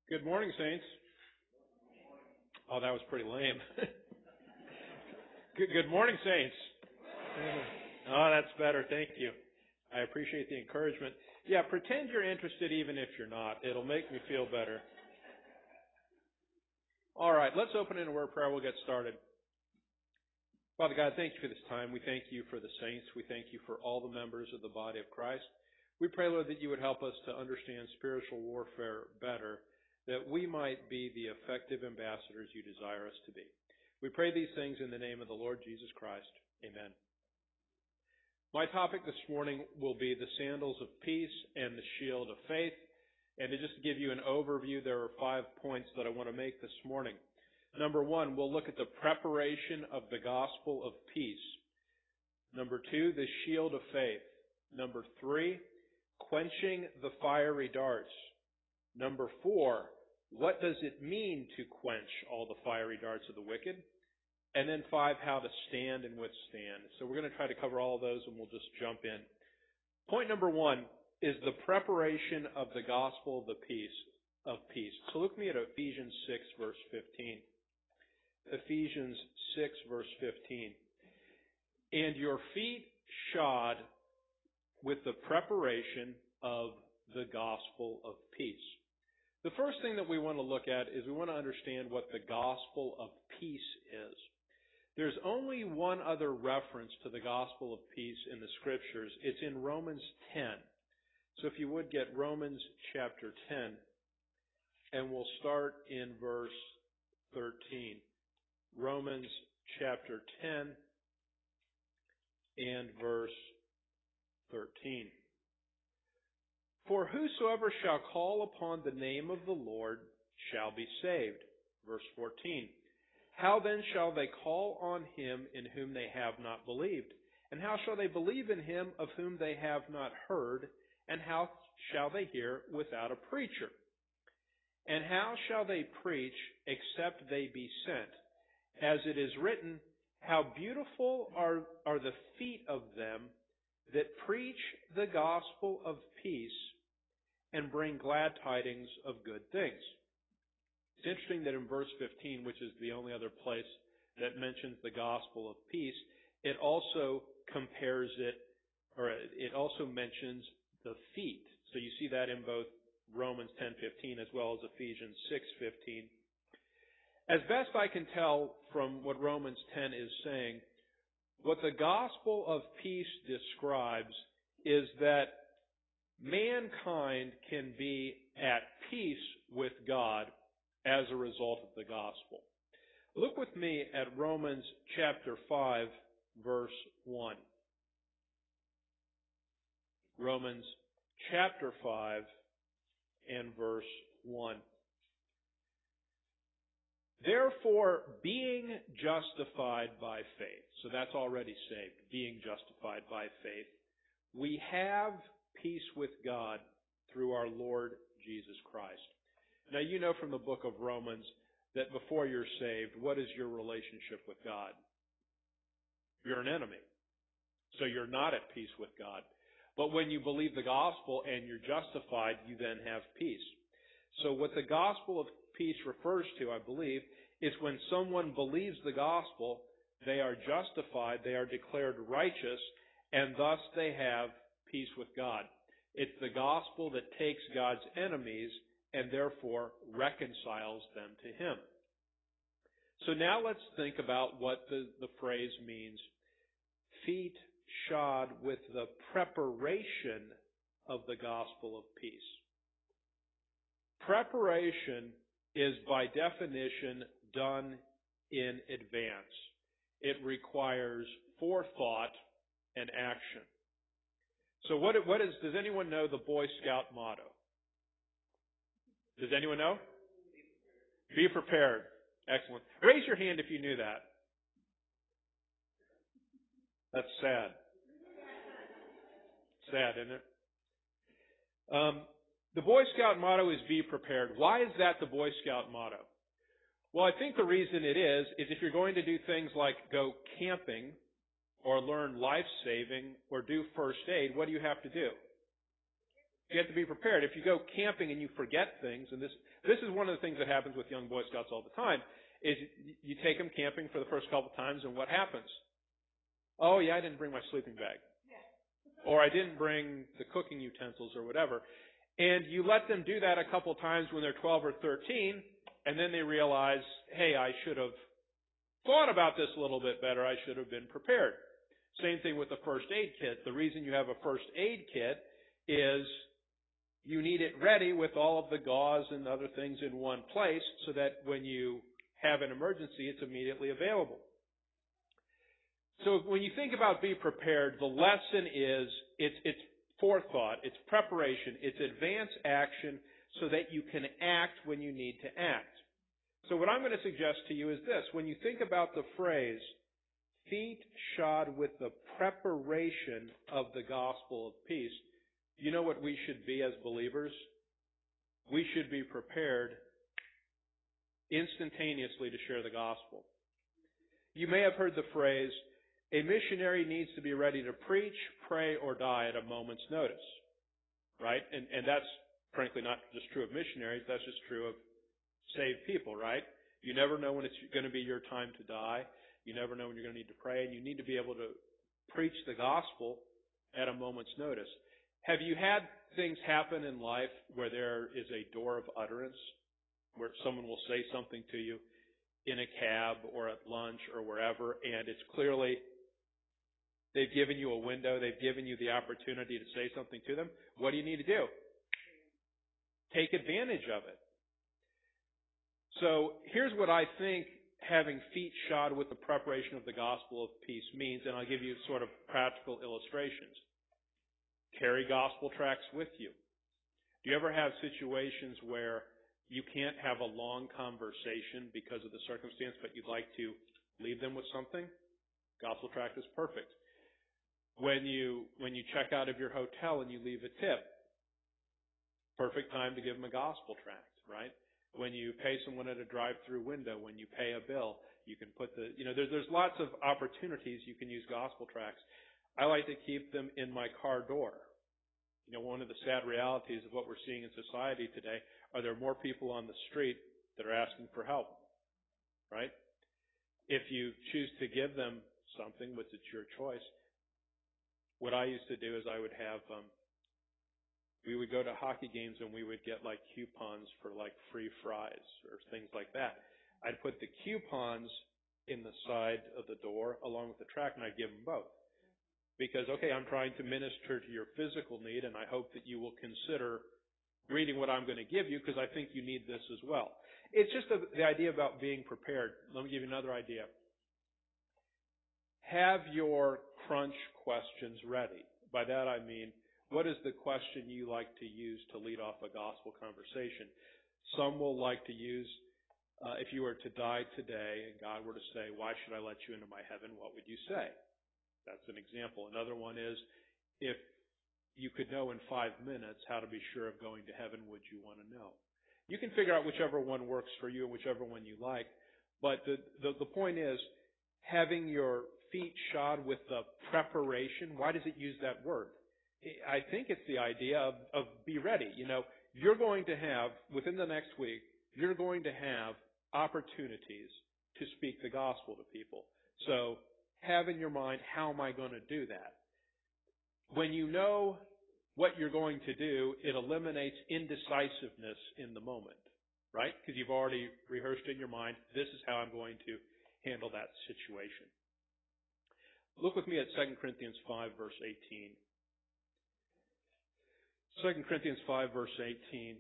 Good morning, Saints. Oh, that was pretty lame. Good morning, Saints. Oh, that's better. Thank you. I appreciate the encouragement. Yeah, pretend you're interested even if you're not. It'll make me feel better. All right, let's open in a word of prayer. We'll get started. Father God, thank you for this time. We thank you for the saints. We thank you for all the members of the body of Christ. We pray, Lord, that you would help us to understand spiritual warfare better, that we might be the effective ambassadors you desire us to be. We pray these things in the name of the Lord Jesus Christ. Amen. My topic this morning will be the sandals of peace and the shield of faith. And to just give you an overview, there are 5 points that I want to make this morning. Number 1, we'll look at the preparation of the gospel of peace. Number 2, the shield of faith. Number 3, quenching the fiery darts. Number 4, what does it mean to quench all the fiery darts of the wicked? And then 5, how to stand and withstand. So we're going to try to cover all of those and we'll just jump in. Point number 1 is the preparation of the gospel of peace. So look with me at Ephesians 6, verse 15. Ephesians 6, verse 15. And your feet shod with the preparation of the gospel of peace. The first thing that we want to look at is we want to understand what the gospel of peace is. There's only one other reference to the gospel of peace in the scriptures. It's in Romans 10. So if you would get Romans chapter 10, and we'll start in verse 13. Romans chapter 10 and verse 13. For whosoever shall call upon the name of the Lord shall be saved. Verse 14. How then shall they call on him in whom they have not believed? And how shall they believe in him of whom they have not heard? And how shall they hear without a preacher? And how shall they preach except they be sent? As it is written, how beautiful are the feet of them that preach the gospel of peace and bring glad tidings of good things. It's interesting that in verse 15, which is the only other place that mentions the gospel of peace, it also compares it, or it also mentions the feet. So you see that in both Romans 10:15 as well as Ephesians 6:15. As best I can tell from what Romans 10 is saying, what the gospel of peace describes is that mankind can be at peace with God as a result of the gospel. Look with me at Romans chapter 5, verse 1. Romans chapter 5 and verse 1. Therefore, being justified by faith, so that's already saved, being justified by faith, we have peace with God through our Lord Jesus Christ. Now, you know from the book of Romans that before you're saved, what is your relationship with God? You're an enemy. So you're not at peace with God. But when you believe the gospel and you're justified, you then have peace. So what the gospel of peace refers to, I believe, is when someone believes the gospel, they are justified, they are declared righteous, and thus they have peace with God. It's the gospel that takes God's enemies and therefore reconciles them to Him. So now let's think about what the phrase means. Feet shod with the preparation of the gospel of peace. Preparation is by definition done in advance. It requires forethought and action. So does anyone know the Boy Scout motto? Does anyone know? Be prepared. Excellent. Raise your hand if you knew that. That's sad. Sad, isn't it? The Boy Scout motto is be prepared. Why is that the Boy Scout motto? Well, I think the reason it is if you're going to do things like go camping or learn life saving or do first aid, what do you have to do? You have to be prepared. If you go camping and you forget things, and this is one of the things that happens with young Boy Scouts all the time, is you take them camping for the first couple of times, and what happens? Oh, yeah, I didn't bring my sleeping bag. Or I didn't bring the cooking utensils or whatever. And you let them do that a couple of times when they're 12 or 13, and then they realize, hey, I should have thought about this a little bit better. I should have been prepared. Same thing with the first aid kit. The reason you have a first aid kit is you need it ready with all of the gauze and other things in one place so that when you have an emergency, it's immediately available. So when you think about be prepared, the lesson is it's forethought, it's preparation, it's advance action so that you can act when you need to act. So what I'm going to suggest to you is this. When you think about the phrase, feet shod with the preparation of the gospel of peace, you know what we should be as believers? We should be prepared instantaneously to share the gospel. You may have heard the phrase, a missionary needs to be ready to preach, pray, or die at a moment's notice. Right? And that's frankly not just true of missionaries, that's just true of saved people, right? You never know when it's going to be your time to die. You never know when you're going to need to pray, and you need to be able to preach the gospel at a moment's notice. Have you had things happen in life where there is a door of utterance, where someone will say something to you in a cab or at lunch or wherever, and it's clearly they've given you a window, they've given you the opportunity to say something to them? What do you need to do? Take advantage of it. So here's what I think having feet shod with the preparation of the gospel of peace means, and I'll give you sort of practical illustrations. Carry gospel tracts with you. Do you ever have situations where you can't have a long conversation because of the circumstance, but you'd like to leave them with something? Gospel tract is perfect. When you check out of your hotel and you leave a tip, perfect time to give them a gospel tract, right? When you pay someone at a drive-through window, when you pay a bill, you can put there's lots of opportunities you can use gospel tracts. I like to keep them in my car door. One of the sad realities of what we're seeing in society today are there more people on the street that are asking for help, right? If you choose to give them something, which it's your choice, what I used to do is I would have we would go to hockey games and we would get like coupons for like free fries or things like that. I'd put the coupons in the side of the door along with the tract, and I'd give them both. Because, okay, I'm trying to minister to your physical need, and I hope that you will consider reading what I'm going to give you because I think you need this as well. It's just the idea about being prepared. Let me give you another idea. Have your crunch questions ready. By that I mean, what is the question you like to use to lead off a gospel conversation? Some will like to use, if you were to die today and God were to say, why should I let you into my heaven? What would you say? That's an example. Another one is, if you could know in 5 minutes how to be sure of going to heaven, would you want to know? You can figure out whichever one works for you and whichever one you like. But the point is, having your feet shod with the preparation. Why does it use that word? I think it's the idea of be ready. You're going to have, within the next week, you're going to have opportunities to speak the gospel to people. So have in your mind, how am I going to do that? When you know what you're going to do, it eliminates indecisiveness in the moment, right? Because you've already rehearsed in your mind, this is how I'm going to handle that situation. Look with me at 2 Corinthians 5, verse 18. 2 Corinthians 5, verse 18.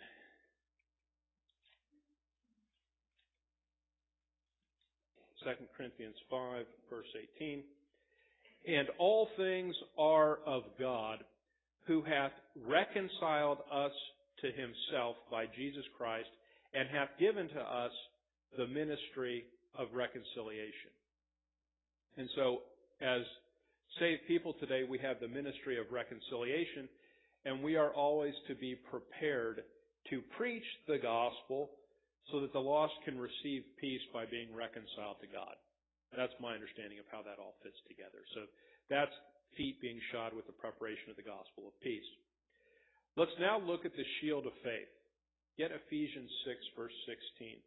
Second Corinthians 5, verse 18. And all things are of God, who hath reconciled us to himself by Jesus Christ, and hath given to us the ministry of reconciliation. And so, as saved people today, we have the ministry of reconciliation, and we are always to be prepared to preach the gospel so that the lost can receive peace by being reconciled to God. That's my understanding of how that all fits together. So that's feet being shod with the preparation of the gospel of peace. Let's now look at the shield of faith. Get Ephesians 6, verse 16.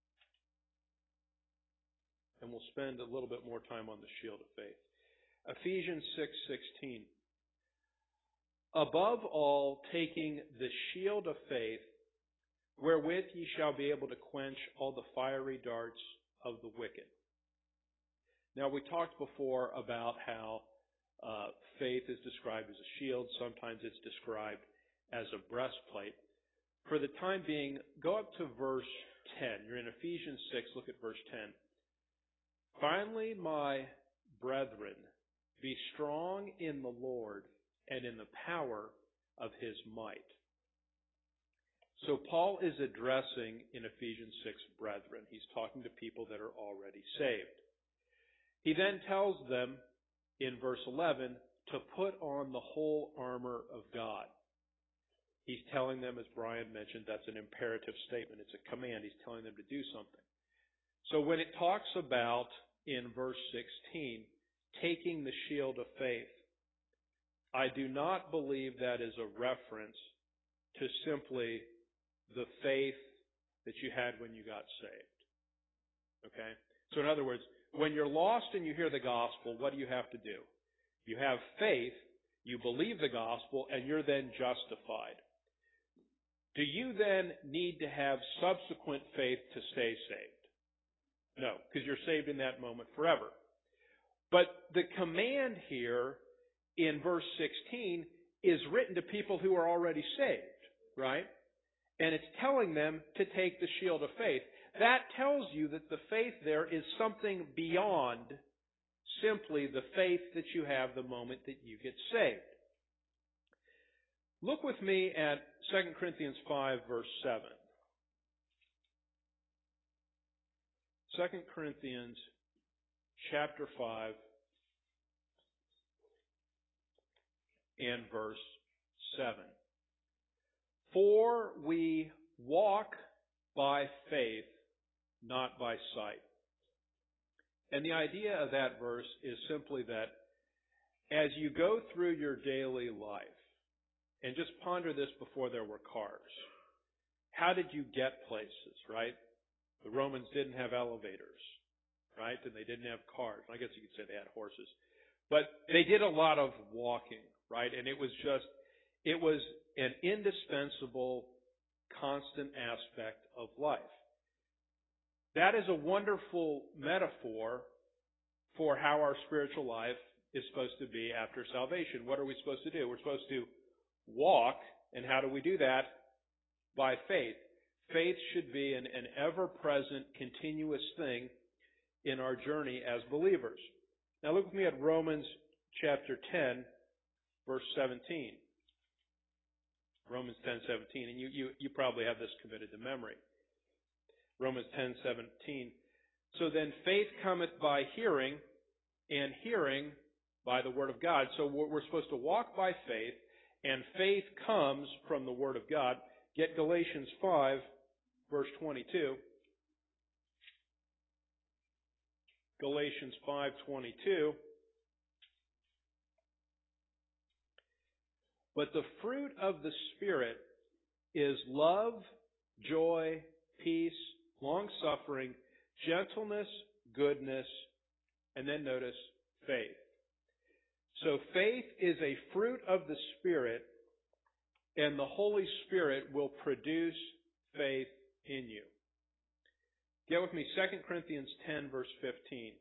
And we'll spend a little bit more time on the shield of faith. Ephesians 6:16. Above all, taking the shield of faith, wherewith ye shall be able to quench all the fiery darts of the wicked. Now, we talked before about how faith is described as a shield. Sometimes it's described as a breastplate. For the time being, go up to verse 10. You're in Ephesians 6. Look at verse 10. Finally, my brethren, be strong in the Lord and in the power of His might. So Paul is addressing in Ephesians 6 brethren. He's talking to people that are already saved. He then tells them in verse 11 to put on the whole armor of God. He's telling them, as Brian mentioned, that's an imperative statement. It's a command. He's telling them to do something. So when it talks about, in verse 16, taking the shield of faith, I do not believe that is a reference to simply the faith that you had when you got saved. Okay? So in other words, when you're lost and you hear the gospel, what do you have to do? You have faith, you believe the gospel, and you're then justified. Do you then need to have subsequent faith to stay saved? No, because you're saved in that moment forever. But the command here in verse 16 is written to people who are already saved, right? And it's telling them to take the shield of faith. That tells you that the faith there is something beyond simply the faith that you have the moment that you get saved. Look with me at 2 Corinthians 5, verse 7. 2 Corinthians chapter 5 and verse 7. For we walk by faith, not by sight. And the idea of that verse is simply that as you go through your daily life, and just ponder this before there were cars. How did you get places, right? The Romans didn't have elevators, right? And they didn't have cars. I guess you could say they had horses. But they did a lot of walking, right? And it was an indispensable, constant aspect of life. That is a wonderful metaphor for how our spiritual life is supposed to be after salvation. What are we supposed to do? We're supposed to walk, and how do we do that? By faith. Faith should be an ever-present, continuous thing in our journey as believers. Now look with me at Romans chapter 10, verse 17. Romans 10:17, and you probably have this committed to memory. Romans 10:17. So then faith cometh by hearing, and hearing by the word of God. So we're supposed to walk by faith, and faith comes from the Word of God. Get Galatians 5, verse 22. Galatians 5:22. But the fruit of the Spirit is love, joy, peace, long-suffering, gentleness, goodness, and then notice faith. So faith is a fruit of the Spirit, and the Holy Spirit will produce faith in you. Get with me, 2 Corinthians 10, verse 15.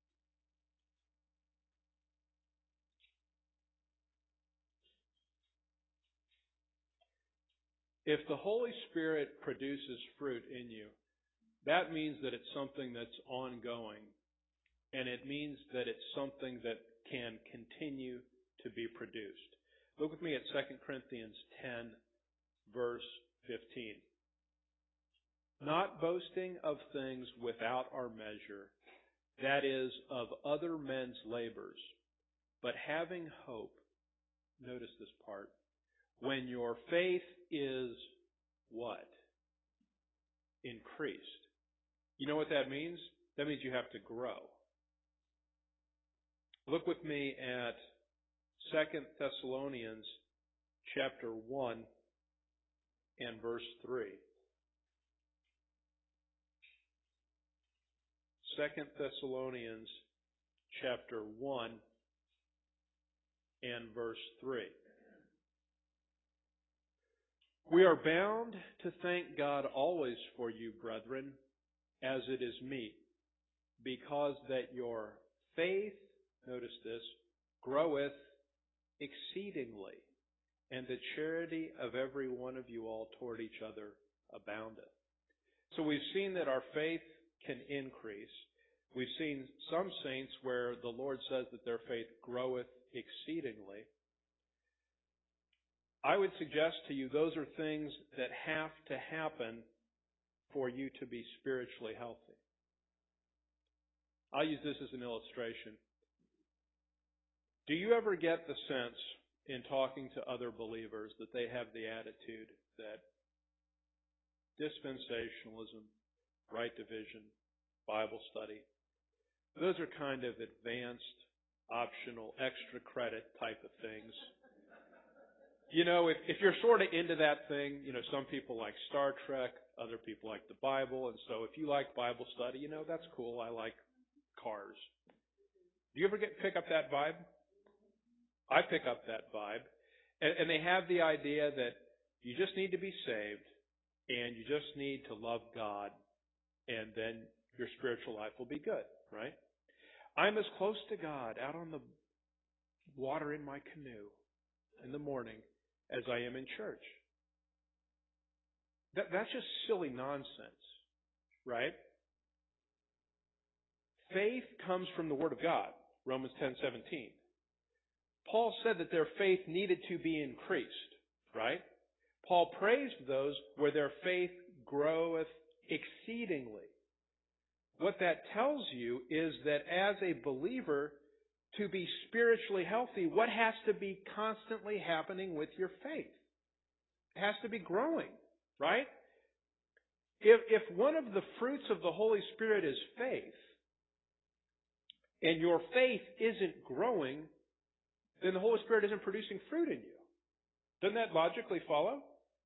If the Holy Spirit produces fruit in you, that means that it's something that's ongoing, and it means that it's something that can continue to be produced. Look with me at 2 Corinthians 10, verse 15. Not boasting of things without our measure, that is, of other men's labors, but having hope. Notice this part. When your faith is what? Increased. You know what that means? That means you have to grow. Look with me at 2 Thessalonians chapter 1 and verse 3. 2 Thessalonians chapter 1 and verse 3. We are bound to thank God always for you, brethren, as it is meet, because that your faith, notice this, groweth exceedingly, and the charity of every one of you all toward each other aboundeth. So we've seen that our faith can increase. We've seen some saints where the Lord says that their faith groweth exceedingly. I would suggest to you those are things that have to happen for you to be spiritually healthy. I'll use this as an illustration. Do you ever get the sense in talking to other believers that they have the attitude that dispensationalism, right division, Bible study, those are kind of advanced, optional, extra credit type of things? You know, if you're sort of into that thing, you know, some people like Star Trek, other people like the Bible, and so if you like Bible study, you know, that's cool. I like cars. Do you ever pick up that vibe? I pick up that vibe. And they have the idea that you just need to be saved, and you just need to love God, and then your spiritual life will be good, right? I'm as close to God out on the water in my canoe in the morning as I am in church. That's just silly nonsense, right? Faith comes from the Word of God, Romans 10:17. Paul said that their faith needed to be increased, right? Paul praised those where their faith groweth exceedingly. What that tells you is that as a believer, to be spiritually healthy, what has to be constantly happening with your faith? It has to be growing, right? If one of the fruits of the Holy Spirit is faith, and your faith isn't growing, then the Holy Spirit isn't producing fruit in you. Doesn't that logically follow?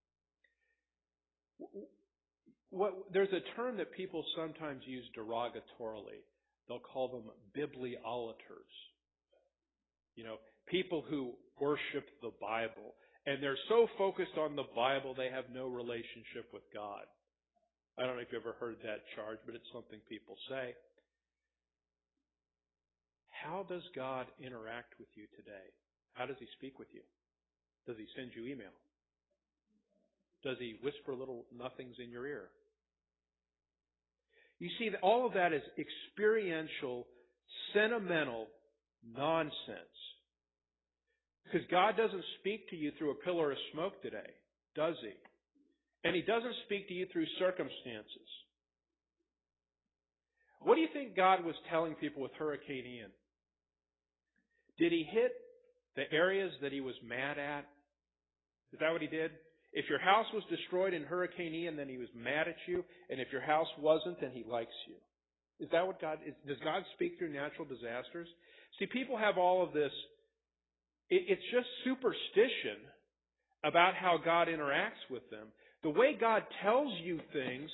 There's a term that people sometimes use derogatorily. They'll call them bibliolaters. You know, people who worship the Bible. And they're so focused on the Bible, they have no relationship with God. I don't know if you've ever heard that charge, but it's something people say. How does God interact with you today? How does He speak with you? Does He send you email? Does He whisper little nothings in your ear? You see, all of that is experiential, sentimental nonsense. Because God doesn't speak to you through a pillar of smoke today, does He? And He doesn't speak to you through circumstances. What do you think God was telling people with Hurricane Ian? Did He hit the areas that He was mad at? Is that what He did? If your house was destroyed in Hurricane Ian, then He was mad at you. And if your house wasn't, then He likes you. Is that what God is? Does God speak through natural disasters? See, people have all of this. It's just superstition about how God interacts with them. The way God tells you things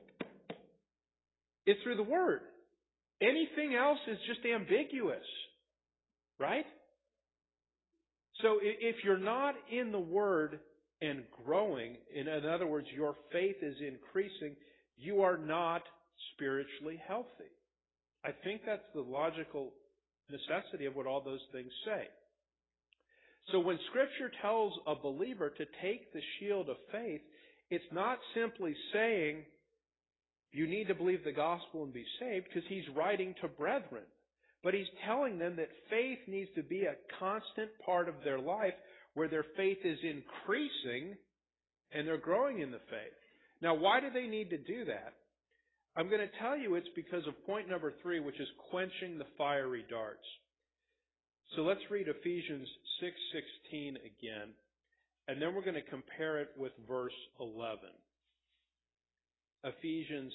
is through the Word. Anything else is just ambiguous. Right? So if you're not in the Word and growing, in other words, your faith is increasing, you are not spiritually healthy. I think that's the logical necessity of what all those things say. So when Scripture tells a believer to take the shield of faith, it's not simply saying you need to believe the gospel and be saved, because He's writing to brethren. But He's telling them that faith needs to be a constant part of their life where their faith is increasing and they're growing in the faith. Now, why do they need to do that? I'm going to tell you it's because of point number 3, which is quenching the fiery darts. So let's read Ephesians 6:16 again, and then we're going to compare it with verse 11. Ephesians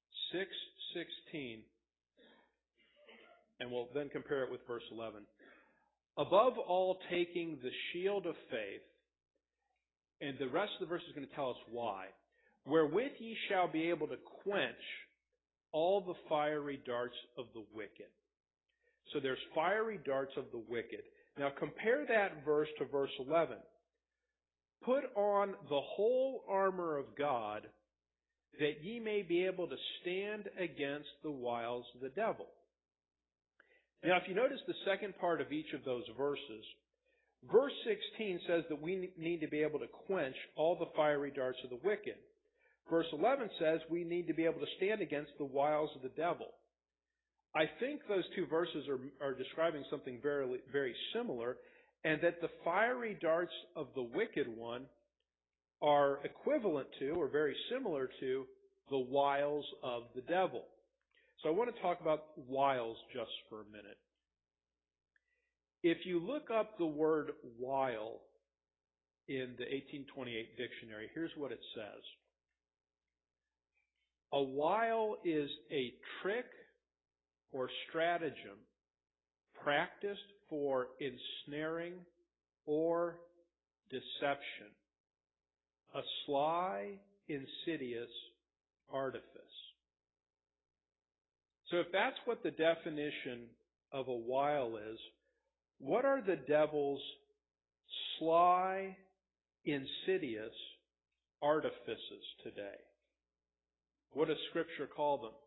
6:16. And we'll then compare it with verse 11. Above all, taking the shield of faith, And the rest of the verse is going to tell us why. Wherewith ye shall be able to quench all the fiery darts of the wicked. So there's fiery darts of the wicked. Now compare that verse to verse 11. Put on the whole armor of God, that ye may be able to stand against the wiles of the devil. Now if you notice the second part of each of those verses, verse 16 says that we need to be able to quench all the fiery darts of the wicked. Verse 11 says we need to be able to stand against the wiles of the devil. I think those two verses are describing something very, very similar, and that the fiery darts of the wicked one are equivalent to, or very similar to, the wiles of the devil. So I want to talk about wiles just for a minute. If you look up the word wile in the 1828 dictionary, here's what it says. A wile is a trick or stratagem practiced for ensnaring or deception. A sly, insidious artifice. So if that's what the definition of a wile is, what are the devil's sly, insidious artifices today? What does Scripture call them?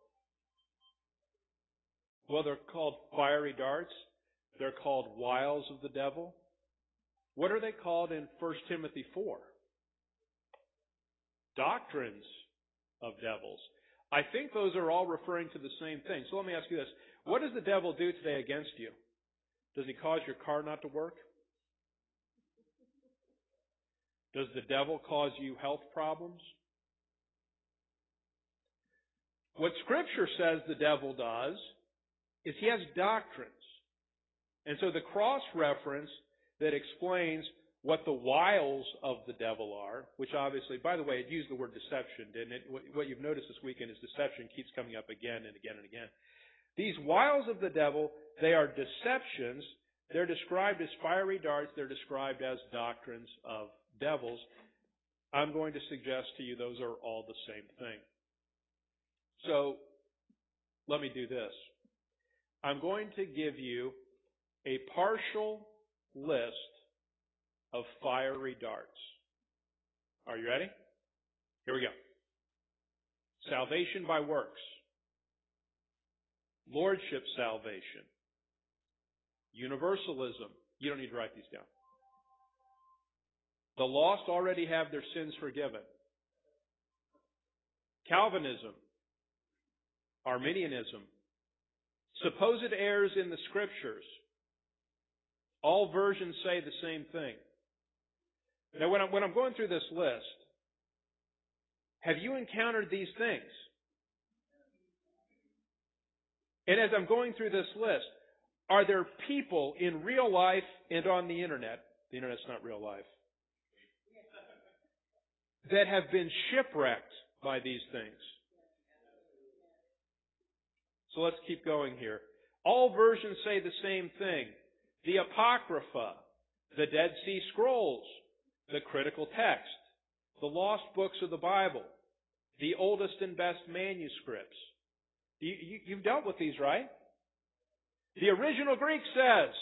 Well, they're called fiery darts. They're called wiles of the devil. What are they called in 1 Timothy 4? Doctrines of devils. I think those are all referring to the same thing. So let me ask you this. What does the devil do today against you? Does he cause your car not to work? Does the devil cause you health problems? What Scripture says the devil does is he has doctrines. And so the cross-reference that explains what the wiles of the devil are, which obviously, by the way, it used the word deception, didn't it? What you've noticed this weekend is deception keeps coming up again and again and again. These wiles of the devil, they are deceptions. They're described as fiery darts. They're described as doctrines of devils. I'm going to suggest to you those are all the same thing. So, let me do this. I'm going to give you a partial list of fiery darts. Are you ready? Here we go. Salvation by works. Lordship salvation. Universalism. You don't need to write these down. The lost already have their sins forgiven. Calvinism. Arminianism. Supposed errors in the Scriptures. All versions say the same thing. Now, when I'm going through this list, have you encountered these things? And as I'm going through this list, are there people in real life and on the Internet, the Internet's not real life, that have been shipwrecked by these things? So let's keep going here. All versions say the same thing. The Apocrypha, the Dead Sea Scrolls, the critical text, the lost books of the Bible, the oldest and best manuscripts. You've dealt with these, right? The original Greek says,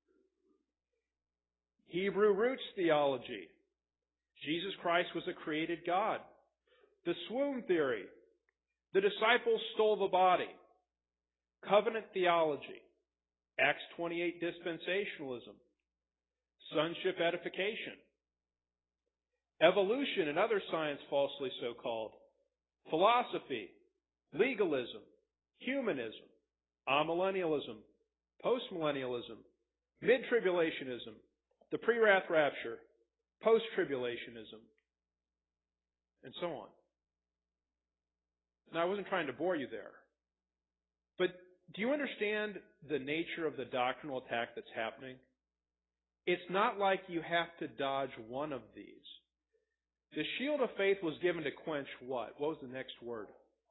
Hebrew roots theology. Jesus Christ was a created God. The swoon theory. The disciples stole the body. Covenant theology. Acts 28 dispensationalism. Sonship edification. Evolution and other science falsely so called. Philosophy. Legalism. Humanism. Amillennialism. Postmillennialism. Mid-tribulationism. The pre-wrath rapture. Post-tribulationism. And so on. Now, I wasn't trying to bore you there. But do you understand the nature of the doctrinal attack that's happening? It's not like you have to dodge one of these. The shield of faith was given to quench what? What was the next word?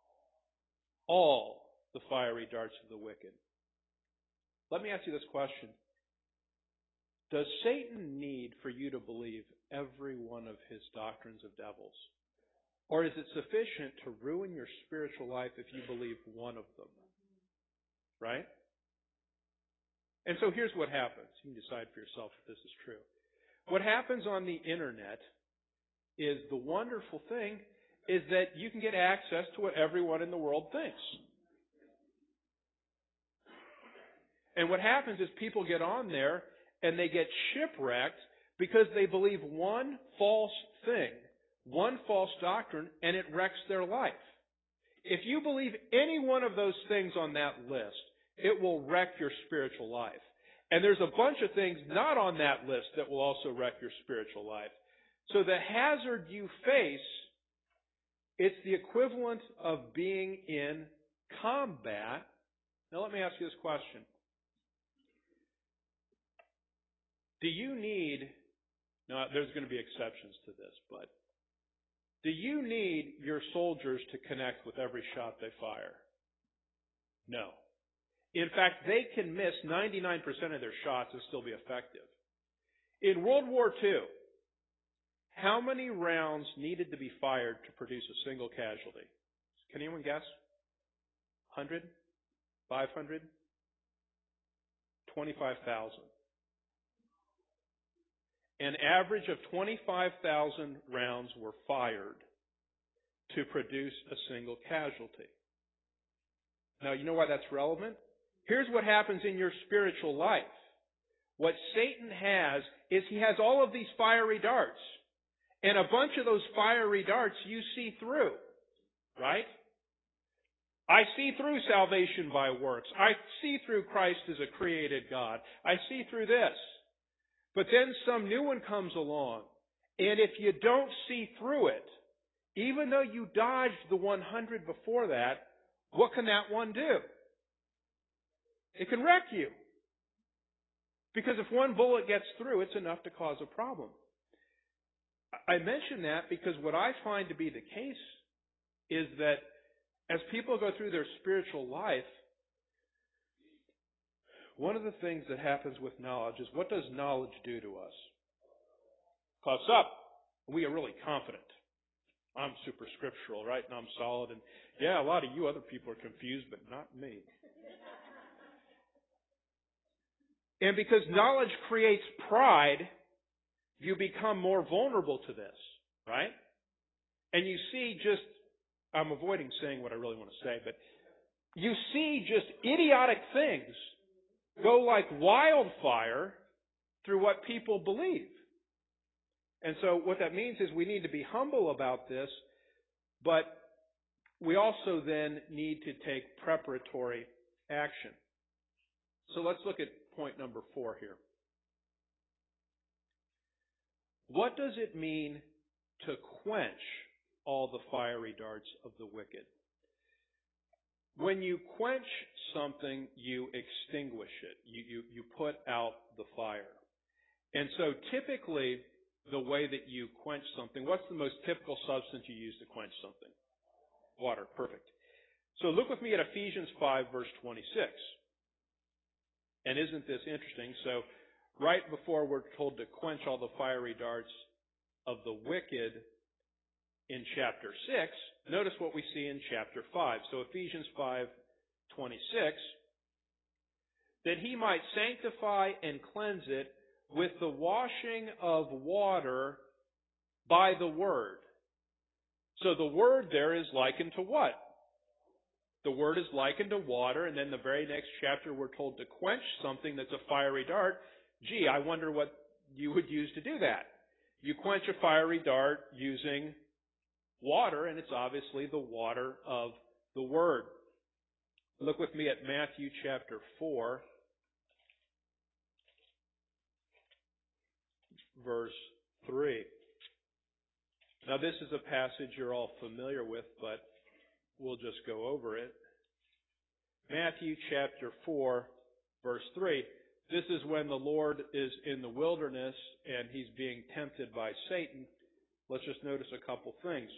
All the fiery darts of the wicked. Let me ask you this question. Does Satan need for you to believe every one of his doctrines of devils? Or is it sufficient to ruin your spiritual life if you believe one of them? Right? And so here's what happens. You can decide for yourself if this is true. What happens on the internet is the wonderful thing is that you can get access to what everyone in the world thinks. And what happens is people get on there and they get shipwrecked because they believe one false thing, one false doctrine, and it wrecks their life. If you believe any one of those things on that list, it will wreck your spiritual life. And there's a bunch of things not on that list that will also wreck your spiritual life. So the hazard you face, it's the equivalent of being in combat. Now let me ask you this question. Do you need, now there's going to be exceptions to this, but do you need your soldiers to connect with every shot they fire? No. In fact, they can miss 99% of their shots and still be effective. In World War II, how many rounds needed to be fired to produce a single casualty? Can anyone guess? 100? 500? 25,000. An average of 25,000 rounds were fired to produce a single casualty. Now, you know why that's relevant? Here's what happens in your spiritual life. What Satan has is he has all of these fiery darts. And a bunch of those fiery darts you see through. Right? I see through salvation by works. I see through Christ as a created God. I see through this. But then some new one comes along. And if you don't see through it, even though you dodged the 100 before that, what can that one do? It can wreck you. Because if one bullet gets through, it's enough to cause a problem. I mention that because what I find to be the case is that as people go through their spiritual life, one of the things that happens with knowledge is, what does knowledge do to us? Puffs up. We are really confident. I'm super scriptural, right? And I'm solid. And yeah, a lot of you other people are confused, but not me. And because knowledge creates pride, you become more vulnerable to this, right? And you see just, I'm avoiding saying what I really want to say, but you see just idiotic things go like wildfire through what people believe. And so what that means is we need to be humble about this, but we also then need to take preparatory action. So let's look at point number 4 here. What does it mean to quench all the fiery darts of the wicked? When you quench something, you extinguish it. You put out the fire. And so typically, the way that you quench something, what's the most typical substance you use to quench something? Water. Perfect. So look with me at Ephesians 5, verse 26. And isn't this interesting? So right before we're told to quench all the fiery darts of the wicked in chapter 6, notice what we see in chapter 5. So Ephesians 5:26, that he might sanctify and cleanse it with the washing of water by the word. So the word there is likened to what? The word is likened to water, and then the very next chapter we're told to quench something that's a fiery dart. Gee, I wonder what you would use to do that. You quench a fiery dart using water, and it's obviously the water of the Word. Look with me at Matthew chapter 4, verse 3. Now this is a passage you're all familiar with, but we'll just go over it. Matthew chapter 4, verse 3. This is when the Lord is in the wilderness and he's being tempted by Satan. Let's just notice a couple things.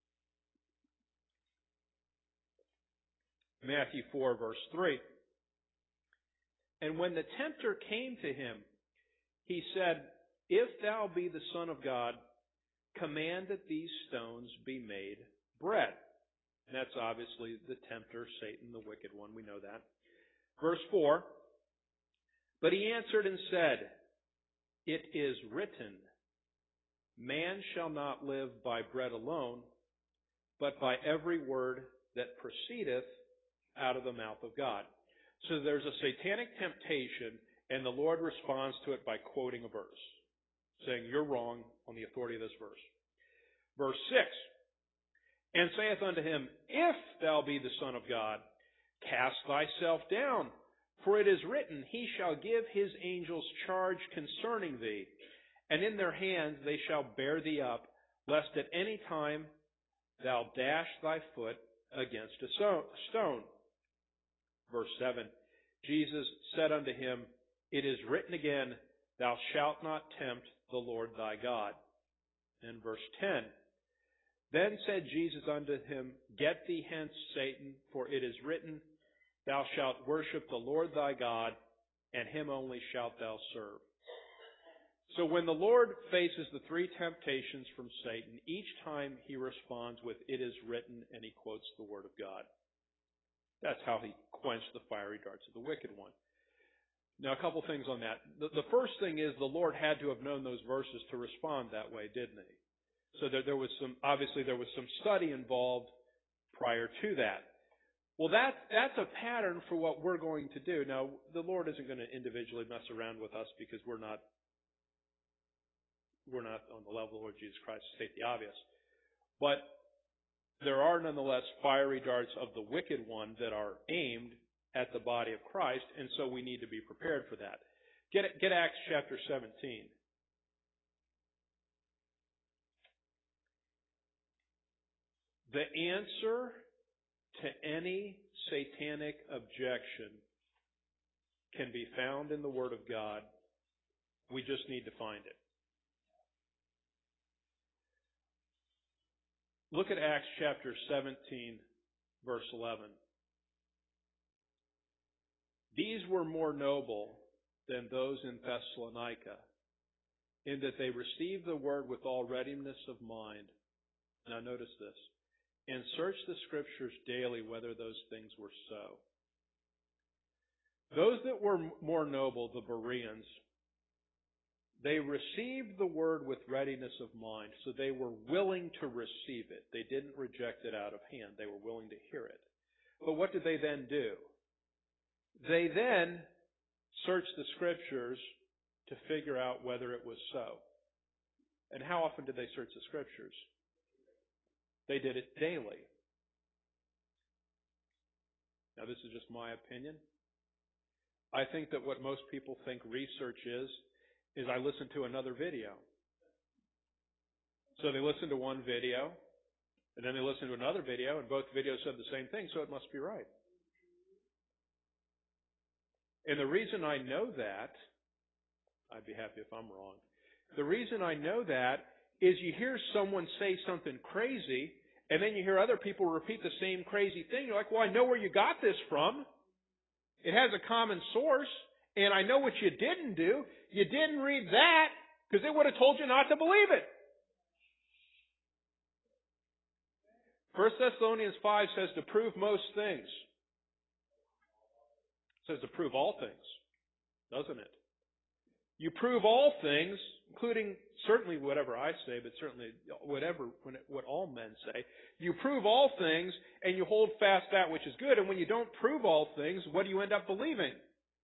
Matthew 4, verse 3. And when the tempter came to him, he said, "If thou be the Son of God, command that these stones be made bread." And that's obviously the tempter, Satan, the wicked one. We know that. Verse 4, "But he answered and said, It is written, Man shall not live by bread alone, but by every word that proceedeth out of the mouth of God." So there's a satanic temptation, and the Lord responds to it by quoting a verse, saying, "You're wrong on the authority of this verse." Verse 6, "And saith unto him, If thou be the Son of God, cast thyself down, for it is written, He shall give His angels charge concerning thee, and in their hands they shall bear thee up, lest at any time thou dash thy foot against a stone." Verse 7, "Jesus said unto him, It is written again, Thou shalt not tempt the Lord thy God." And verse 10, "Then said Jesus unto him, Get thee hence, Satan, for it is written, Thou shalt worship the Lord thy God, and Him only shalt thou serve." So when the Lord faces the three temptations from Satan, each time He responds with, "It is written," and He quotes the Word of God. That's how He quenched the fiery darts of the wicked one. Now, a couple things on that. The first thing is the Lord had to have known those verses to respond that way, didn't He? So there was some study involved prior to that. Well, that's a pattern for what we're going to do. Now, the Lord isn't going to individually mess around with us because we're not on the level of the Lord Jesus Christ, to state the obvious. But there are nonetheless fiery darts of the wicked one that are aimed at the body of Christ, and so we need to be prepared for that. Get Acts chapter 17. The answer to any satanic objection can be found in the Word of God. We just need to find it. Look at Acts chapter 17, verse 11. "These were more noble than those in Thessalonica, in that they received the word with all readiness of mind." Now notice this. "And searched the Scriptures daily whether those things were so." Those that were more noble, the Bereans, they received the word with readiness of mind, so they were willing to receive it. They didn't reject it out of hand. They were willing to hear it. But what did they then do? They then searched the Scriptures to figure out whether it was so. And how often did they search the Scriptures? They did it daily. Now, this is just my opinion. I think that what most people think research is I listen to another video. So they listen to one video, and then they listen to another video, and both videos said the same thing, so it must be right. And the reason I know that, I'd be happy if I'm wrong, the reason I know that is you hear someone say something crazy, and then you hear other people repeat the same crazy thing. You're like, well, I know where you got this from. It has a common source, and I know what you didn't do. You didn't read that, because it would have told you not to believe it. 1 Thessalonians 5 says to prove most things. It says to prove all things, doesn't it? You prove all things, including certainly whatever I say, but certainly what all men say. You prove all things, and you hold fast that which is good. And when you don't prove all things, what do you end up believing?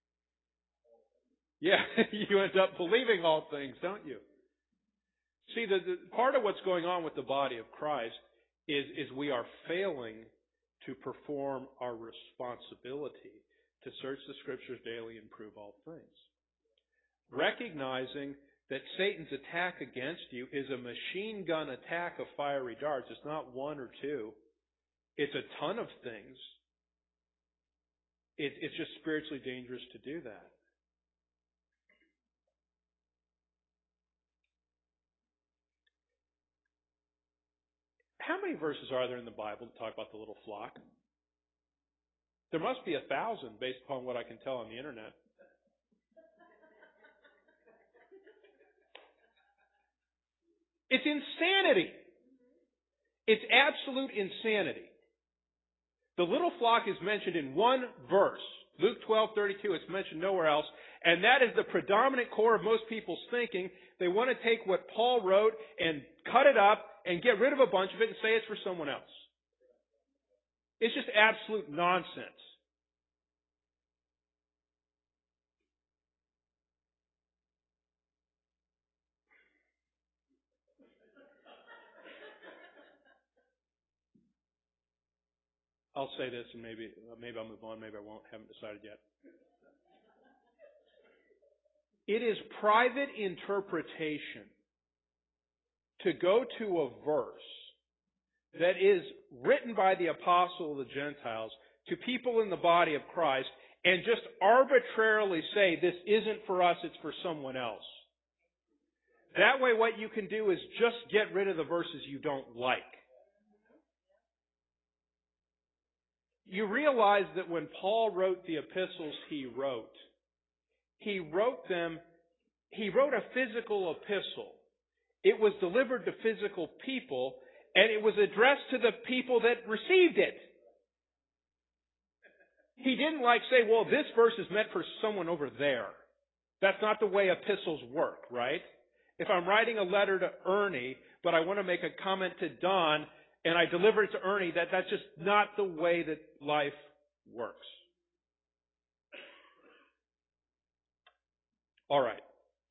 Yeah, you end up believing all things, don't you? See, the part of what's going on with the body of Christ is we are failing to perform our responsibility to search the Scriptures daily and prove all things. Recognizing that Satan's attack against you is a machine gun attack of fiery darts. It's not one or two. It's a ton of things. It's just spiritually dangerous to do that. How many verses are there in the Bible that talk about the little flock? There must be 1,000 based upon what I can tell on the internet. It's insanity. It's absolute insanity. The little flock is mentioned in one verse. Luke 12:32, it's mentioned nowhere else. And that is the predominant core of most people's thinking. They want to take what Paul wrote and cut it up and get rid of a bunch of it and say it's for someone else. It's just absolute nonsense. I'll say this and maybe I'll move on, maybe I won't, haven't decided yet. It is private interpretation to go to a verse that is written by the apostle of the Gentiles to people in the body of Christ and just arbitrarily say, this isn't for us, it's for someone else. That way what you can do is just get rid of the verses you don't like. You realize that when Paul wrote the epistles he wrote a physical epistle. It was delivered to physical people, and it was addressed to the people that received it. He didn't say, well, this verse is meant for someone over there. That's not the way epistles work, right? If I'm writing a letter to Ernie, but I want to make a comment to Don, and I deliver it to Ernie, that's just not the way that life works. All right.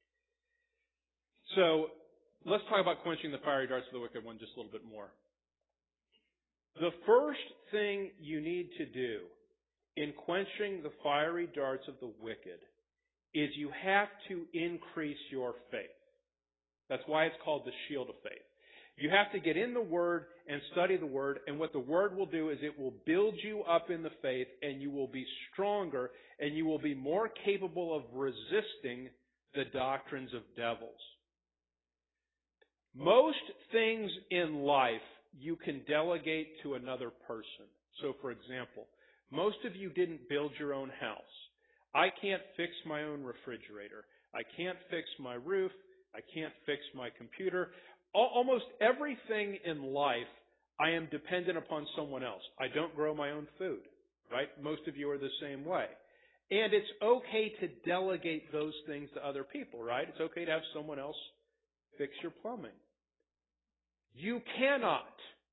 So let's talk about quenching the fiery darts of the wicked one just a little bit more. The first thing you need to do in quenching the fiery darts of the wicked is you have to increase your faith. That's why it's called the shield of faith. You have to get in the Word and study the Word, and what the Word will do is it will build you up in the faith, and you will be stronger, and you will be more capable of resisting the doctrines of devils. Most things in life you can delegate to another person. So, for example, most of you didn't build your own house. I can't fix my own refrigerator. I can't fix my roof. I can't fix my computer. Almost everything in life, I am dependent upon someone else. I don't grow my own food, right? Most of you are the same way. And it's okay to delegate those things to other people, right? It's okay to have someone else fix your plumbing. You cannot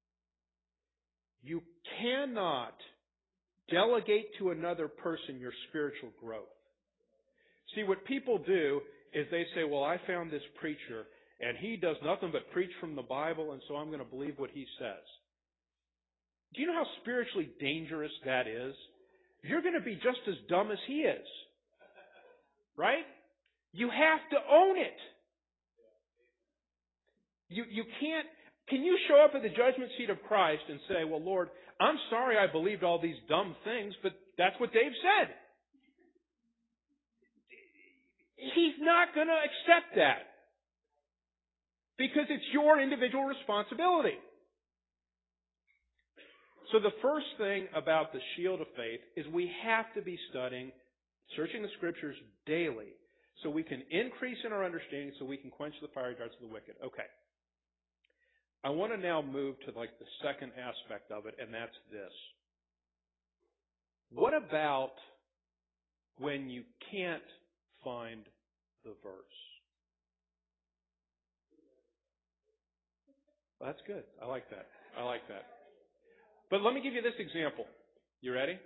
delegate to another person your spiritual growth. See, what people do is they say, well, I found this preacher, and he does nothing but preach from the Bible, and so I'm going to believe what he says. Do you know how spiritually dangerous that is? You're going to be just as dumb as he is. Right? You have to own it. You can't. Can you show up at the judgment seat of Christ and say, well, Lord, I'm sorry I believed all these dumb things, but that's what Dave said. He's not going to accept that. Because it's your individual responsibility. So the first thing about the shield of faith is we have to be studying, searching the Scriptures daily, so we can increase in our understanding, so we can quench the fiery darts of the wicked. Okay. I want to now move to the second aspect of it, and that's this. What about when you can't find the verse? Well, that's good. I like that. But let me give you this example. You ready?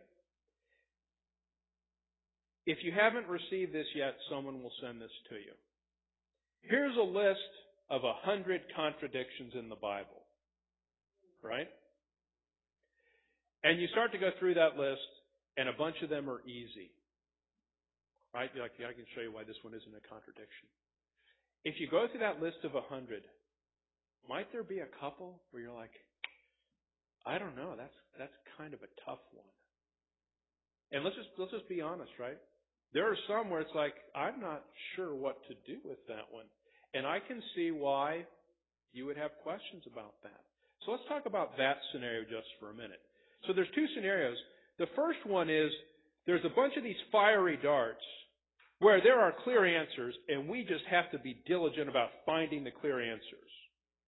If you haven't received this yet, someone will send this to you. Here's a list of 100 contradictions in the Bible. Right? And you start to go through that list, and a bunch of them are easy. Right? You're like, yeah, I can show you why this one isn't a contradiction. If you go through that list of 100, might there be a couple where you're like, I don't know, that's kind of a tough one. And let's just be honest, right? There are some where it's like, I'm not sure what to do with that one. And I can see why you would have questions about that. So let's talk about that scenario just for a minute. So there's two scenarios. The first one is there's a bunch of these fiery darts where there are clear answers, and we just have to be diligent about finding the clear answers.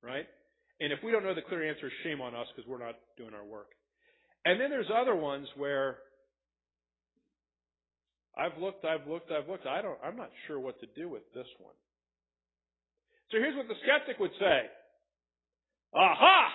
right? And if we don't know the clear answer, shame on us because we're not doing our work. And then there's other ones where I've looked. I'm not sure what to do with this one. So here's what the skeptic would say. Aha!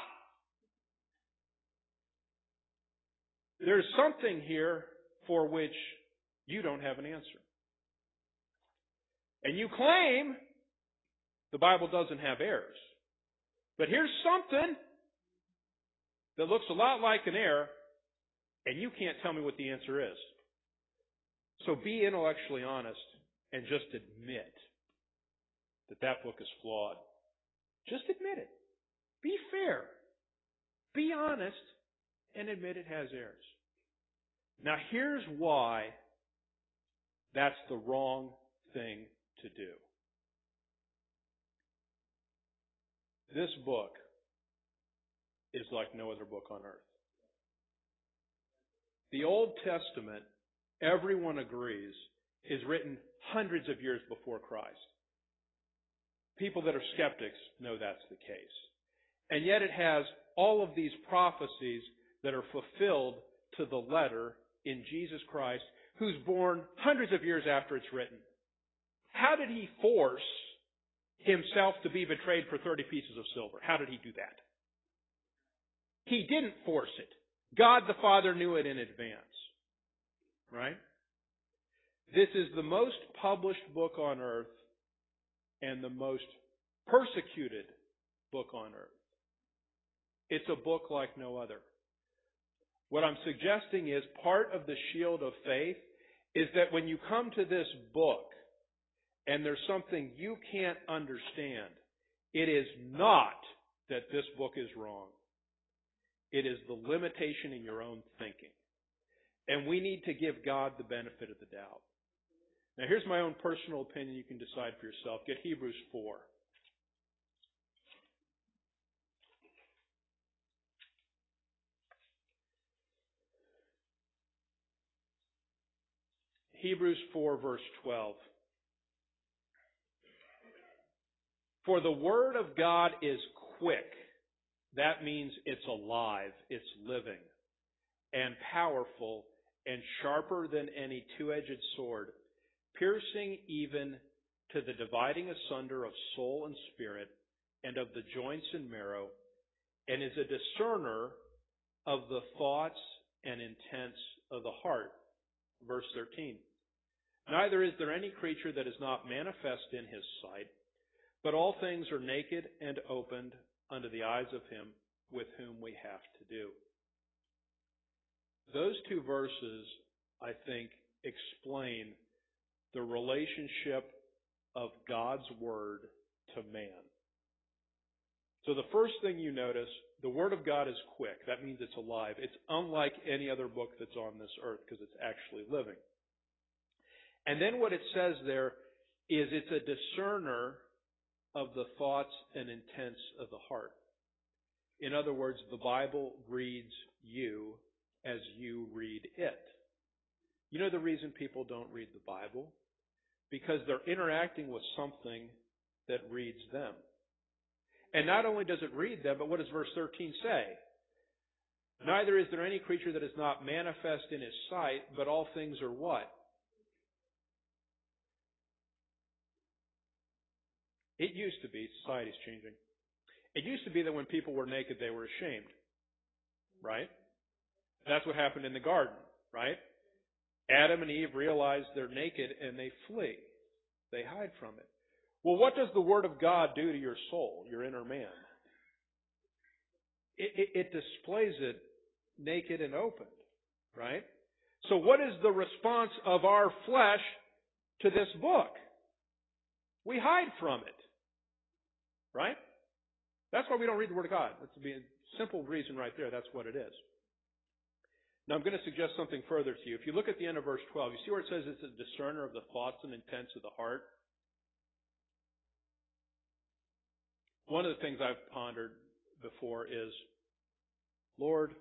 There's something here for which you don't have an answer. And you claim the Bible doesn't have errors. But here's something that looks a lot like an error, and you can't tell me what the answer is. So be intellectually honest and just admit that that book is flawed. Just admit it. Be fair. Be honest and admit it has errors. Now here's why that's the wrong thing to do. This book is like no other book on earth. The Old Testament, everyone agrees, is written hundreds of years before Christ. People that are skeptics know that's the case. And yet it has all of these prophecies that are fulfilled to the letter in Jesus Christ, who's born hundreds of years after it's written. How did he force himself to be betrayed for 30 pieces of silver? How did he do that? He didn't force it. God the Father knew it in advance. Right? This is the most published book on earth and the most persecuted book on earth. It's a book like no other. What I'm suggesting is part of the shield of faith is that when you come to this book and there's something you can't understand, it is not that this book is wrong. It is the limitation in your own thinking. And we need to give God the benefit of the doubt. Now here's my own personal opinion. You can decide for yourself. Get Hebrews 4. Hebrews 4 verse 12. For the Word of God is quick. That means it's alive, it's living, and powerful, and sharper than any two-edged sword, piercing even to the dividing asunder of soul and spirit, and of the joints and marrow, and is a discerner of the thoughts and intents of the heart. Verse 13. Neither is there any creature that is not manifest in his sight, but all things are naked and opened unto the eyes of him with whom we have to do. Those two verses, I think, explain the relationship of God's Word to man. So the first thing you notice, the Word of God is quick. That means it's alive. It's unlike any other book that's on this earth because it's actually living. And then what it says there is it's a discerner of the thoughts and intents of the heart. In other words, the Bible reads you as you read it. You know the reason people don't read the Bible? Because they're interacting with something that reads them. And not only does it read them, but what does verse 13 say? Neither is there any creature that is not manifest in his sight, but all things are what? It used to be, society's changing. It used to be that when people were naked, they were ashamed. Right? That's what happened in the garden, right? Adam and Eve realize they're naked and they flee. They hide from it. Well, what does the Word of God do to your soul, your inner man? It displays it naked and opened, right? So what is the response of our flesh to this book? We hide from it, right? That's why we don't read the Word of God. That's a simple reason right there. That's what it is. Now I'm going to suggest something further to you. If you look at the end of verse 12, you see where it says it's a discerner of the thoughts and intents of the heart? One of the things I've pondered before is, Lord,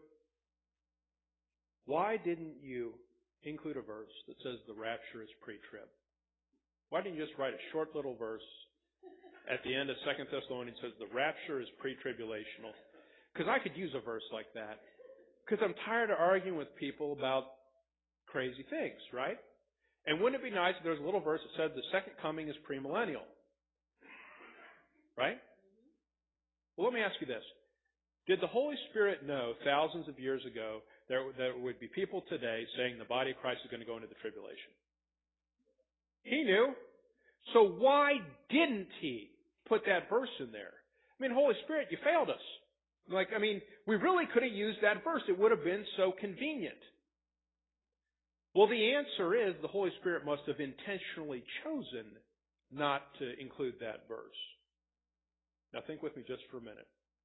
why didn't you include a verse that says the rapture is pre-trib? Why didn't you just write a short little verse at the end of 2 Thessalonians says the rapture is pre-tribulational. Because I could use a verse like that. Because I'm tired of arguing with people about crazy things, right? And wouldn't it be nice if there was a little verse that said the second coming is premillennial? Right? Well, let me ask you this. Did the Holy Spirit know thousands of years ago there would be people today saying the body of Christ is going to go into the tribulation? He knew. So why didn't He put that verse in there? I mean, Holy Spirit, you failed us. We really could have used that verse. It would have been so convenient. Well, the answer is the Holy Spirit must have intentionally chosen not to include that verse. Now think with me just for a minute.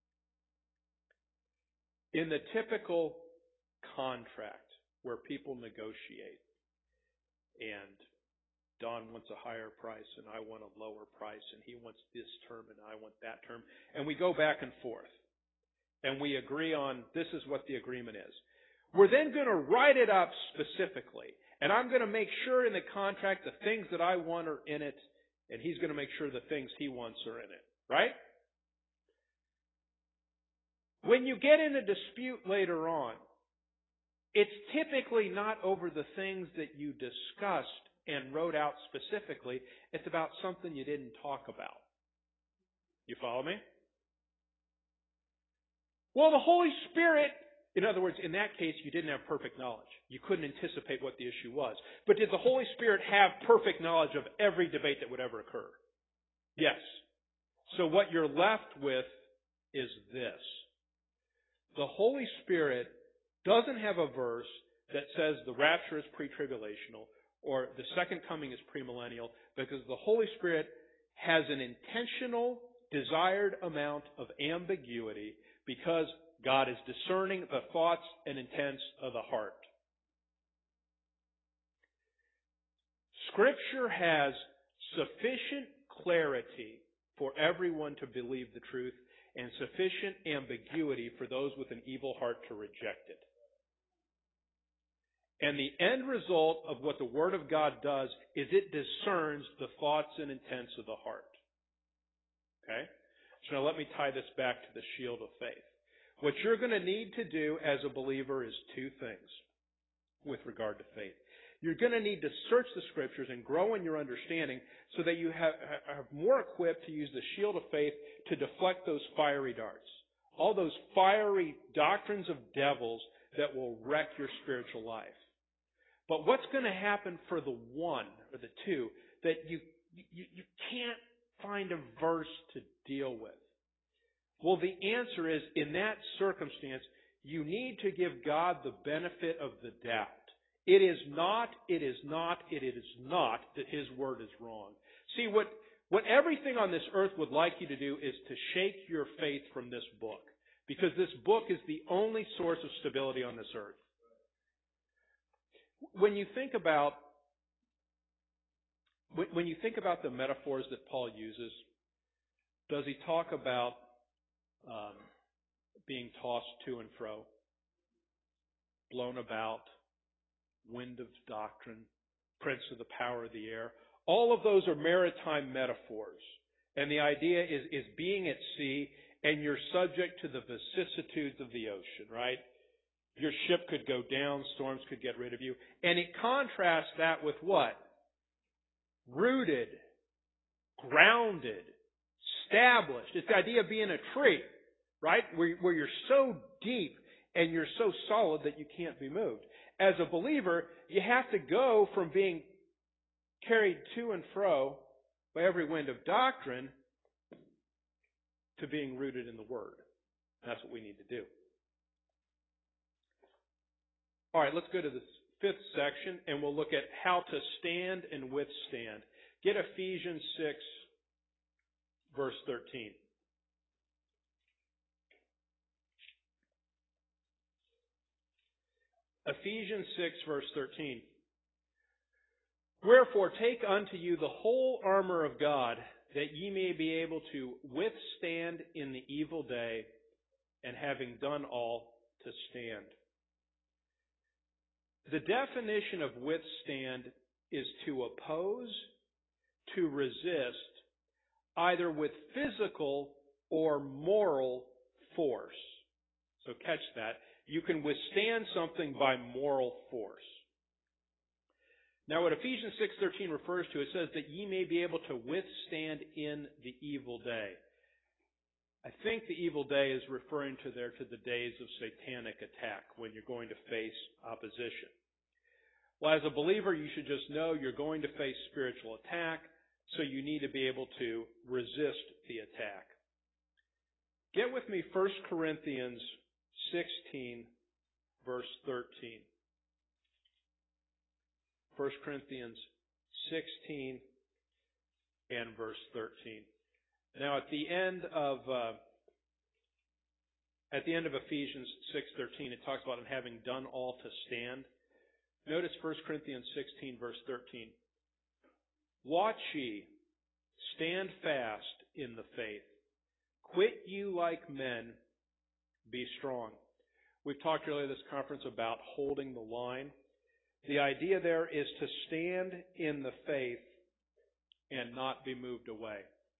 In the typical contract where people negotiate and Don wants a higher price and I want a lower price and he wants this term and I want that term, and we go back and forth and we agree on this is what the agreement is. We're then going to write it up specifically, and I'm going to make sure in the contract the things that I want are in it, and he's going to make sure the things he wants are in it. Right? When you get in a dispute later on, it's typically not over the things that you discussed and wrote out specifically. It's about something you didn't talk about. You follow me? Well, the Holy Spirit, in other words, in that case, you didn't have perfect knowledge. You couldn't anticipate what the issue was. But did the Holy Spirit have perfect knowledge of every debate that would ever occur? Yes. So what you're left with is this. The Holy Spirit doesn't have a verse that says the rapture is pre-tribulational or the second coming is premillennial, because the Holy Spirit has an intentional, desired amount of ambiguity because God is discerning the thoughts and intents of the heart. Scripture has sufficient clarity for everyone to believe the truth and sufficient ambiguity for those with an evil heart to reject it. And the end result of what the Word of God does is it discerns the thoughts and intents of the heart. Okay? So now let me tie this back to the shield of faith. What you're going to need to do as a believer is two things with regard to faith. You're going to need to search the Scriptures and grow in your understanding so that you are more equipped to use the shield of faith to deflect those fiery darts. All those fiery doctrines of devils that will wreck your spiritual life. But what's going to happen for the one or the two that you can't find a verse to deal with? Well, the answer is, in that circumstance, you need to give God the benefit of the doubt. It is not that His Word is wrong. See, what everything on this earth would like you to do is to shake your faith from this book. Because this book is the only source of stability on this earth. When you think about the metaphors that Paul uses, does he talk about being tossed to and fro, blown about, wind of doctrine, prince of the power of the air? All of those are maritime metaphors. And the idea is being at sea and you're subject to the vicissitudes of the ocean, right? Your ship could go down, storms could get rid of you. And it contrasts that with what? Rooted, grounded, established. It's the idea of being a tree, right? Where you're so deep and you're so solid that you can't be moved. As a believer, you have to go from being carried to and fro by every wind of doctrine to being rooted in the Word. That's what we need to do. All right, let's go to the fifth section, and we'll look at how to stand and withstand. Get Ephesians 6, verse 13. Ephesians 6, verse 13. Wherefore take unto you the whole armor of God, that ye may be able to withstand in the evil day, and having done all, to stand. The definition of withstand is to oppose, to resist, either with physical or moral force. So catch that. You can withstand something by moral force. Now what Ephesians 6:13 refers to, it says that ye may be able to withstand in the evil day. I think the evil day is referring to the days of satanic attack, when you're going to face opposition. Well, as a believer, you should just know you're going to face spiritual attack, so you need to be able to resist the attack. Get with me 1 Corinthians 16, verse 13. 1 Corinthians 16 and verse 13. Now, at the end of Ephesians 6:13, it talks about having done all to stand. Notice 1 Corinthians 16, verse 13. Watch ye, stand fast in the faith. Quit you like men, be strong. We've talked earlier this conference about holding the line. The idea there is to stand in the faith and not be moved away.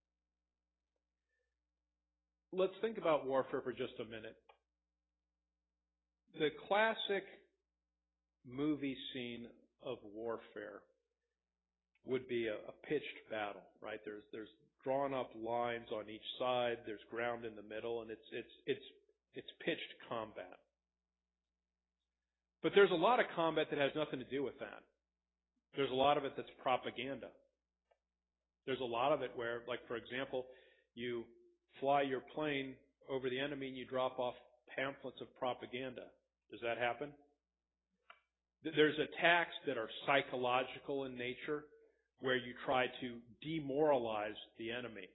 Let's think about warfare for just a minute. The classic movie scene of warfare would be a pitched battle, right? There's drawn up lines on each side, there's ground in the middle, and it's pitched combat. But there's a lot of combat that has nothing to do with that. There's a lot of it that's propaganda. There's a lot of it where, like for example, you fly your plane over the enemy and you drop off pamphlets of propaganda. Does that happen? There's attacks that are psychological in nature, where you try to demoralize the enemy.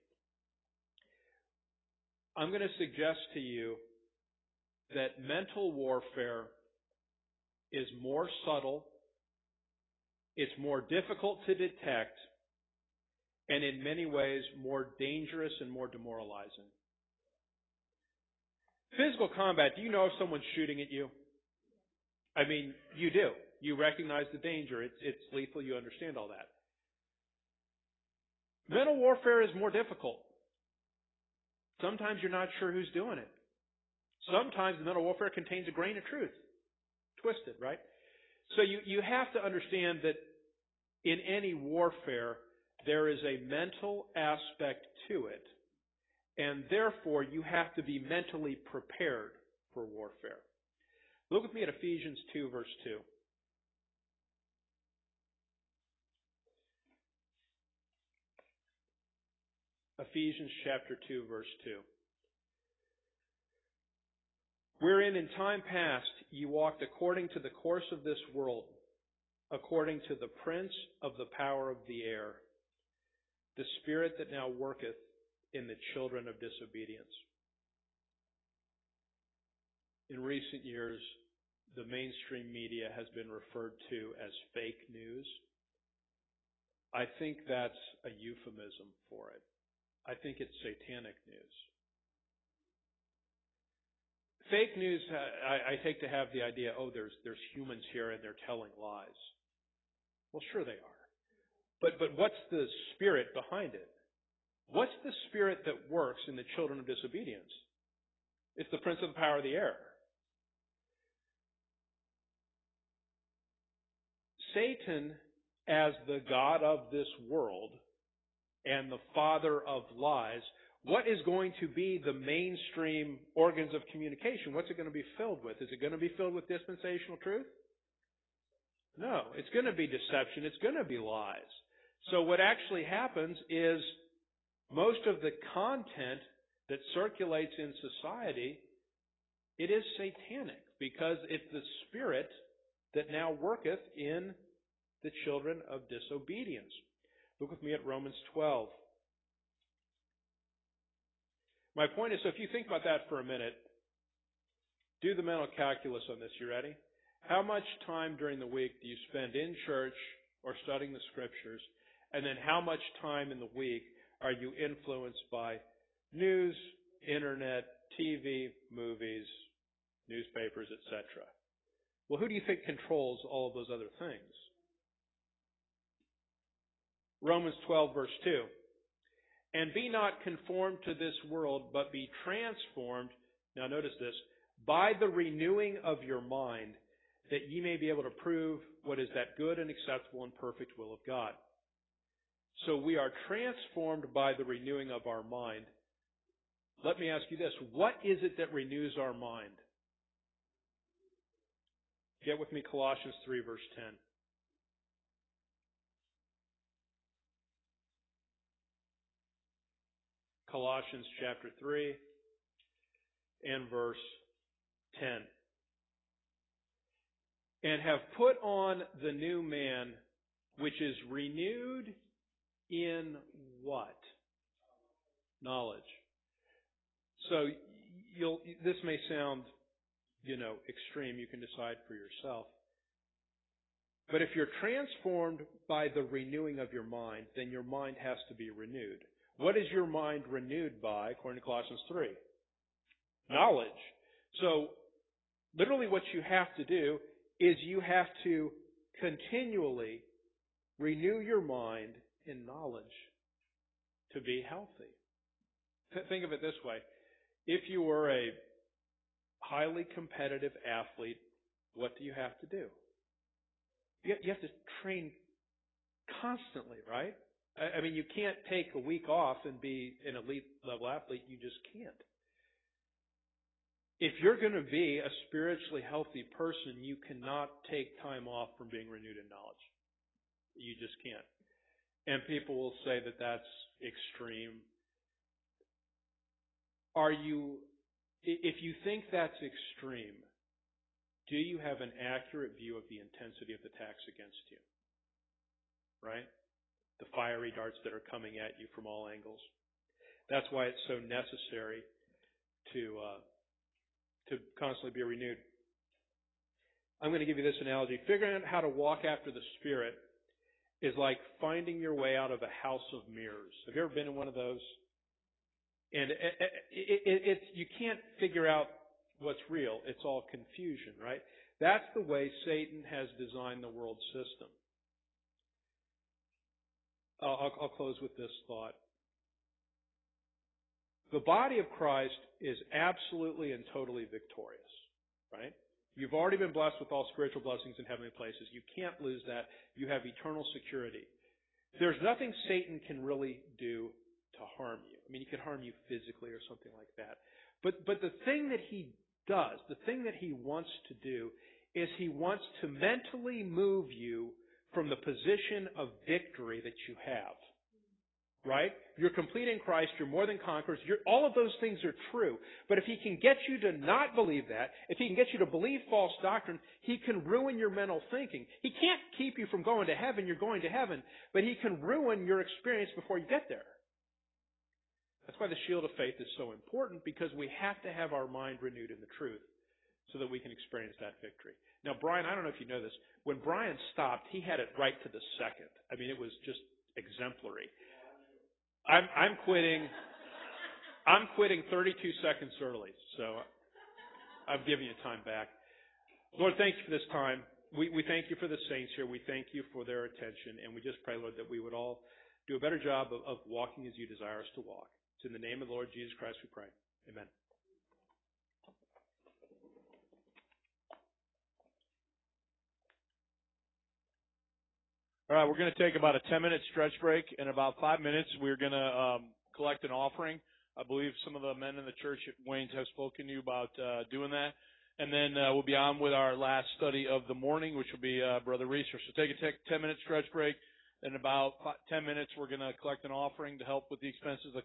I'm going to suggest to you that mental warfare is more subtle, it's more difficult to detect, and in many ways more dangerous and more demoralizing. Physical combat, do you know if someone's shooting at you? I mean, you do. You recognize the danger. It's lethal. You understand all that. Mental warfare is more difficult. Sometimes you're not sure who's doing it. Sometimes the mental warfare contains a grain of truth. Twisted, right? So you have to understand that in any warfare, there is a mental aspect to it, and therefore you have to be mentally prepared for warfare. Look with me at Ephesians 2, verse 2. Ephesians chapter 2, verse 2. Wherein in time past ye walked according to the course of this world, according to the prince of the power of the air, the spirit that now worketh in the children of disobedience. In recent years, the mainstream media has been referred to as fake news. I think that's a euphemism for it. I think it's satanic news. Fake news, I take to have the idea, there's humans here and they're telling lies. Well, sure they are. But what's the spirit behind it? What's the spirit that works in the children of disobedience? It's the prince of the power of the air. Satan, as the god of this world and the father of lies, what is going to be the mainstream organs of communication? What's it going to be filled with? Is it going to be filled with dispensational truth? No, it's going to be deception. It's going to be lies. So what actually happens is most of the content that circulates in society, it is satanic because it's the spirit that now worketh in the children of disobedience. Look with me at Romans 12. My point is, so if you think about that for a minute, do the mental calculus on this. You ready? How much time during the week do you spend in church or studying the scriptures? And then how much time in the week are you influenced by news, internet, TV, movies, newspapers, etc.? Well, who do you think controls all of those other things? Romans 12, verse 2. And be not conformed to this world, but be transformed, now notice this, by the renewing of your mind, that ye may be able to prove what is that good and acceptable and perfect will of God. So we are transformed by the renewing of our mind. Let me ask you this. What is it that renews our mind? Get with me, Colossians 3, verse 10. Colossians chapter 3 and verse 10. And have put on the new man, which is renewed in what? Knowledge. So this may sound, extreme. You can decide for yourself. But if you're transformed by the renewing of your mind, then your mind has to be renewed. What is your mind renewed by, according to Colossians 3? Knowledge. So, literally what you have to do is you have to continually renew your mind in knowledge to be healthy. Think of it this way. If you were a highly competitive athlete, what do you have to do? You have to train constantly, right? I mean, you can't take a week off and be an elite level athlete. You just can't. If you're going to be a spiritually healthy person, you cannot take time off from being renewed in knowledge. You just can't. And people will say that that's extreme. If you think that's extreme, do you have an accurate view of the intensity of the attacks against you? Right? The fiery darts that are coming at you from all angles. That's why it's so necessary to constantly be renewed. I'm going to give you this analogy. Figuring out how to walk after the Spirit is like finding your way out of a house of mirrors. Have you ever been in one of those? And you can't figure out what's real. It's all confusion, right? That's the way Satan has designed the world system. I'll close with this thought. The body of Christ is absolutely and totally victorious, right? You've already been blessed with all spiritual blessings in heavenly places. You can't lose that. You have eternal security. There's nothing Satan can really do to harm you. I mean, he could harm you physically or something like that. But the thing that he does, the thing that he wants to do, is he wants to mentally move you from the position of victory that you have. Right? You're complete in Christ. You're more than conquerors. All of those things are true. But if he can get you to not believe that, if he can get you to believe false doctrine, he can ruin your mental thinking. He can't keep you from going to heaven. You're going to heaven. But he can ruin your experience before you get there. That's why the shield of faith is so important, because we have to have our mind renewed in the truth so that we can experience that victory. Now, Brian, I don't know if you know this. When Brian stopped, he had it right to the second. I mean, it was just exemplary. I'm quitting 32 seconds early, so I've given you time back. Lord, thank you for this time. We thank you for the saints here. We thank you for their attention, and we just pray, Lord, that we would all do a better job of walking as you desire us to walk. It's in the name of the Lord Jesus Christ we pray. Amen. All right, we're going to take about a 10-minute stretch break. In about 5 minutes, we're going to collect an offering. I believe some of the men in the church at Wayne's have spoken to you about doing that. And then we'll be on with our last study of the morning, which will be Brother Reeser. So take a 10-minute stretch break. In about 10 minutes, we're going to collect an offering to help with the expenses of